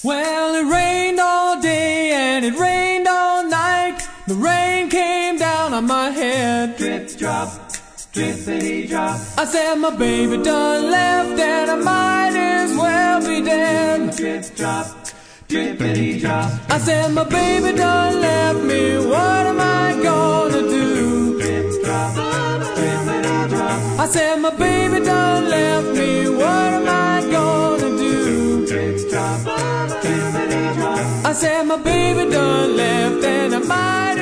Well, it rained all day and it rained all night. The rain came down on my head. Drip, drop, drippity drop. I said my baby done left and I might as well be dead. Drip, drop, drippity drop. I said my baby done left me, what am I gonna do? Drip, drop, drippity drop. I said my baby done left me, what am I gonna do? Drip, drop, drippity drop. I said my baby done left and I might